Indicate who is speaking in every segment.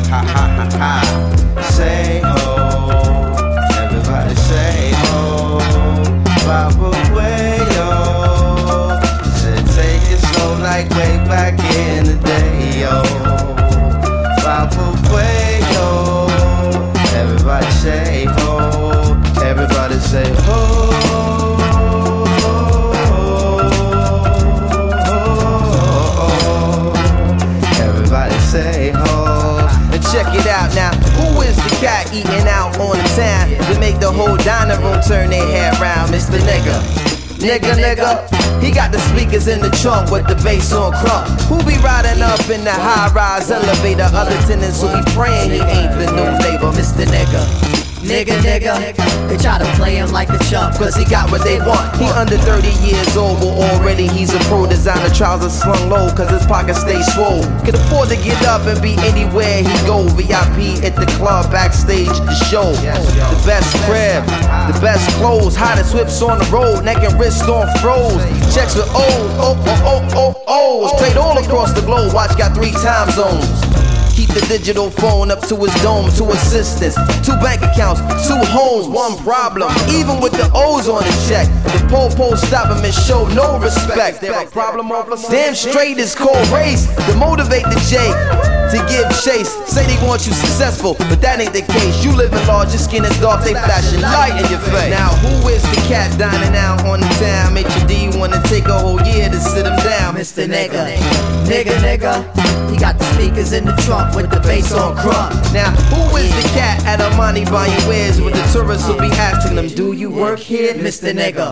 Speaker 1: ha ha ha ha. Say ho, everybody say ho. Papa way yo, said take it slow like way back in the day yo. Papa way yo, everybody say ho, everybody say ho. Say ho. And check it out now. Who is the cat eating out on the town to make the whole dining room turn their head round? Mr. Nigga. Nigga. He got the speakers in the trunk with the bass on crunk. Who be riding up in the high-rise elevator? Other tenants who be praying he ain't the new labor. Mr. Nigga. Nigga, they try to play him like a chump, cause he got what they want. He under 30 years old, but already he's a pro. Designer trousers slung low, cause his pockets stay swole. Can afford to get up and be anywhere he go. VIP at the club, backstage the show. The best crib, the best clothes, hottest whips on the road, neck and wrist on froze. Checks with Straight all across the globe, watch got 3 time zones. Keep the digital phone up to his dome, 2 assistants, 2 bank accounts, 2 homes, 1 problem. Even with the O's on his check, the po stop him and show no respect. There a problem over damn straight is called race to motivate the J to give chase. Say they want you successful, but that ain't the case. You live in large, your skin is dark, they flashing light in your face. Now who is the cat dining out on the town? HUD wanna take a whole year to sit him down. Mr. Nigga. He got the speakers in the trunk with the bass on crunk. Now, who is the cat at Armani buying wares with the tourists who be asking them, do you work here? Mr. Nigga.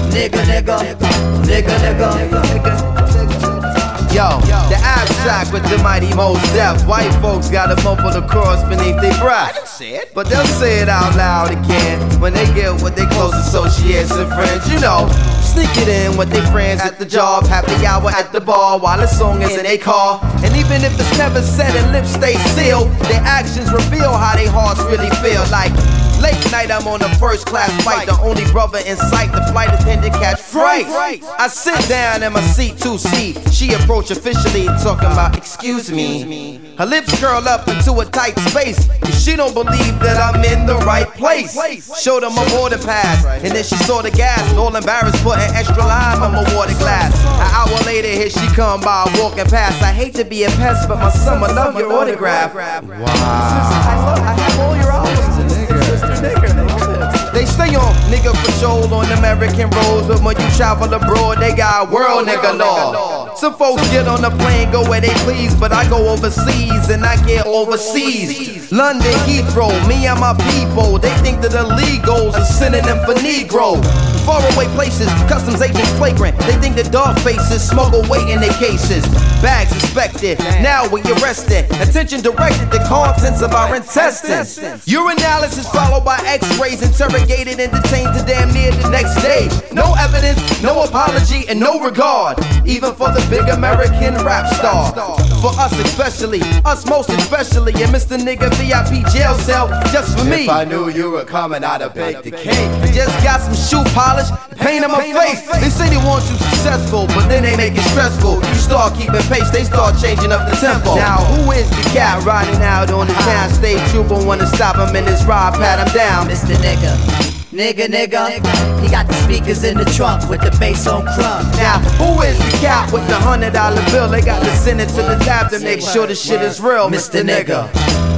Speaker 1: Yo, the abstract with the mighty Mos Def. White folks got a mumble the cross beneath their breath. I didn't say it, but they'll say it out loud again when they get with their close associates and friends. You know, sneak it in with their friends at the job, happy hour at the bar while the song is in their car. And even if it's never said and lips stay sealed, their actions reveal how their hearts really feel. Like late night, I'm on a first class flight, the only brother in sight, the flight attendant catch fright. I sit down in my seat 2C. She approach officially talking about, excuse me. Her lips curl up into a tight space, cause she don't believe that I'm in the right place. Showed her my water pass, and then she saw the gas. All embarrassed, put an extra lime on my water glass. An hour later, here she come by walking past. I hate to be a pest, but my son, I love your autograph. Wow. I have all your albums. They stay on nigga patrol on American roads, but when you travel abroad, they got world nigga law. Some folks get on the plane, go where they please, but I go overseas and I get overseas. London, Heathrow, me and my people, they think that illegals are synonym for Negro. Faraway places, customs agents flagrant, they think that dog faces smuggle weight in their cases. Bags inspected, now we arrested. Attention directed to contents of our intestines. Urinalysis followed by x-rays, interrogated and detained to damn near the next day. No evidence, no apology, and no regard, even for the big American rap star. For us especially, us most especially, and Mr. Nigga VIP jail cell just for me.
Speaker 2: If I knew you were coming, I'd have baked the cake.
Speaker 1: I just got some shoe polish, paint on my face. They say they want you successful, but then they make it stressful. You start keeping pace, they start changing up the tempo. Now who is the cat riding out on the town? State trooper wanna stop him in his ride, pat him down.
Speaker 3: Mr. Nigga. He got the speakers in the trunk with the bass on crunk.
Speaker 1: Now, who is the cat with the $100 bill? They got to send it to the lab to make sure the shit is real.
Speaker 3: Mr. Nigga.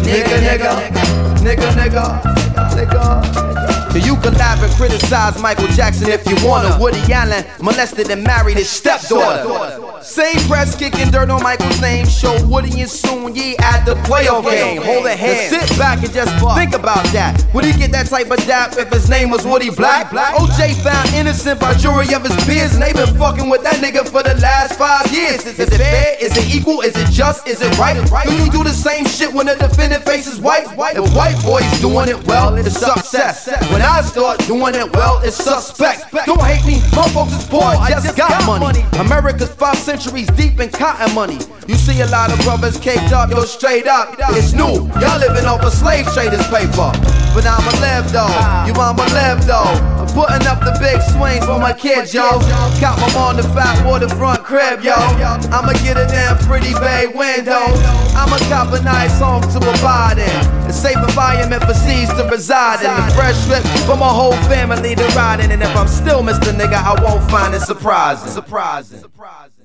Speaker 1: You can laugh and criticize Michael Jackson if you wanna. Woody Allen molested and married his stepdaughter. Same press kicking dirt on Michael's name. Show Woody and Soon Yi at the playoff game. Hold a hand, sit back and just think about that. Would he get that type of dap if his name was Woody Black? OJ found innocent by jury of his peers, and they been fucking with that nigga for the last 5 years. Is it fair? Is it equal? Is it just? Is it right? Do you do the same shit when the defendant faces white? If white boys doing it well, it's success. When I start doing it well, it's suspect. Don't hate me, my folks is poor, I just got money. America's 5 centuries deep in cotton money. You see a lot of brothers caked up, yo, straight up. It's new, y'all living off a slave trader's paper. But I'ma live though, you I'ma live though. Putting up the big swings for my kids, yo. Got my on the fat waterfront crib, yo. I'ma get a damn pretty bay window. I'ma cop a nice home to abide in. A safe environment for seeds to reside in. A fresh trip for my whole family to ride in. And if I'm still Mr. Nigga, I won't find it surprising.